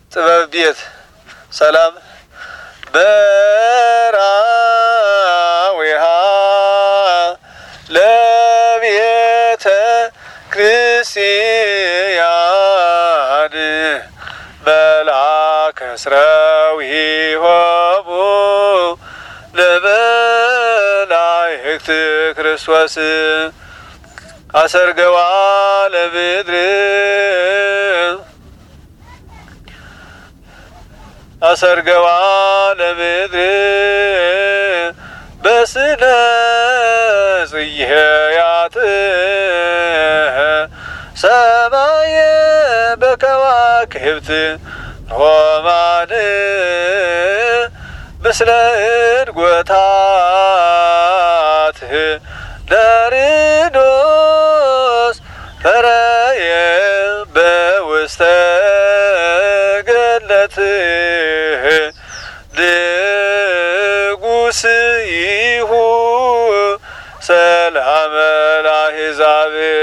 ጥበብ ቤት ሰላም በራዊሃ ለቤተ ክርስቲያን መላከ ስራዊሆሙ ለመላእክት ክርስቶስ አሰርገዋ ለምድር አሰርገዋ ለምድር በስነ ጽየያት ሰማየ በከዋክብት ሮማን ምስለ እድጐታት ለርኖስ ፈረየ በውስተ ገነት ንጉሥ ይሁ ሰላመ ለአሕዛብ